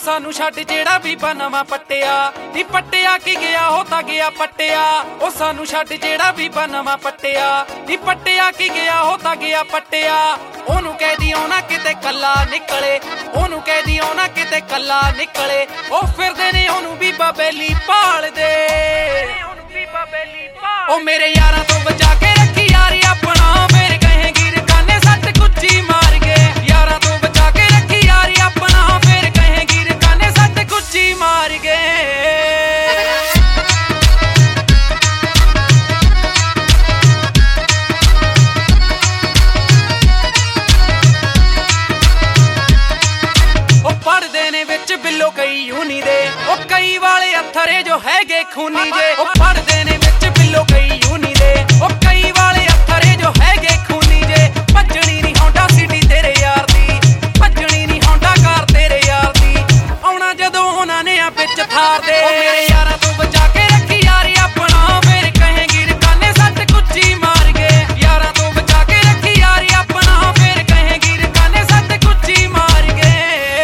सानू छड्ड जेड़ा भी बनवा पट्टिया नी पट्टिया की गया हो तां गया पट्टिया ओ सानू छड्ड जेड़ा भी बनवा पट्टिया नी पट्टिया की गया हो तां गया पट्टिया ओनू कह दियो ना किते कल्ला निकले ओनू कह दियो ना किते कल्ला निकले ओ फिरदे ने ओनू भी बबेली पाल दे ओ मेरे यारां तो बचा के रखी यारी अपना मेरे कहेंगी रकाने सट कुच्ची मार गए यारां तो बचा के रखी यारी अपना फिर कहेंगी रकाने सट कुच्ची मार गए पढ़दे ने विच बिल्लो कई यूनी दे ओ कई वाले अत्थरे जो हैगे खूनी जे ओ पढ़दे ने विच बिल्लो कई यूनी दे ओ कई वाले अत्थरे जो हैगे खूनी जे भज्जनी नी होंडा सिटी तेरे यार दी भज्जनी नी होंडा कार तेरे यार दी आउणा जदों उन्हां ने आ विच थार दे ओ मेरे यारां तो बचा के रखी यारी अपना फिर कहेंगी रकाने सट कुच्ची मार गए यारां तो बचा के रखी यारी अपना फिर कहेंगी रकाने सट कुच्ची मार गए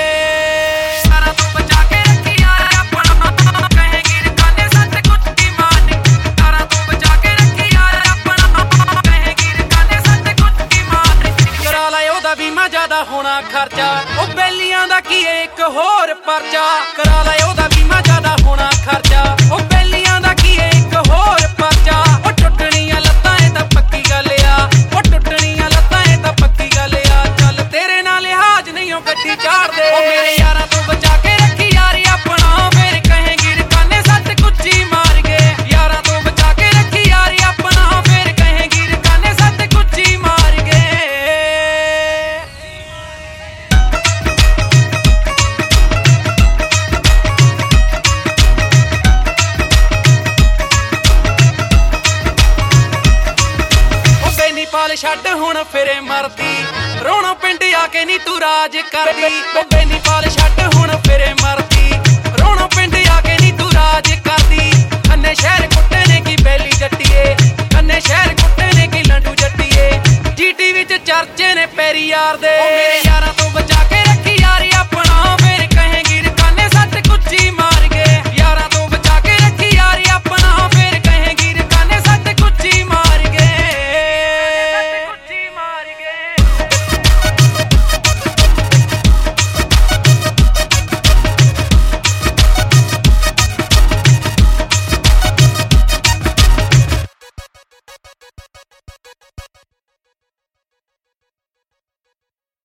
ज्यादा होना खर्चा ओ बेलियां दा की एक होर परचा करा लै ओदा बीमा ज्यादा होना खर्चा ओ बेलियां दा की एक होर परचा ओ टुटणियां लत्तां ए तां पक्की गल आ ओ टुटणियां लत्तां ए तां पक्की गल आ चल तेरे नाल लिहाज नहीं ओ गड्डी चाड़ दे ओ मेरे यारां तो बचा के रखी यारी अपना फिर कहेंगी रकाने सट कुच्ची मार गए यारां तो बचा के रखी यारी अपना फिर कहेंगी रकाने सट कुच्ची मार गए पाल छड्ड हुण फिरे मरदी रोणो पिंड आके नी तू राज करदी ओ बेनी पाल छड्ड हुण फिरे मरदी रोणो पिंड आके नी तू राज करदी अन्ने शहर कुत्ते ने की बैली जट्टीए अन्ने शहर कुत्ते ने की लंडू जट्टीए जीटी विच चर्चे ने पैरी यार दे ओ मेरे यारां तो बचा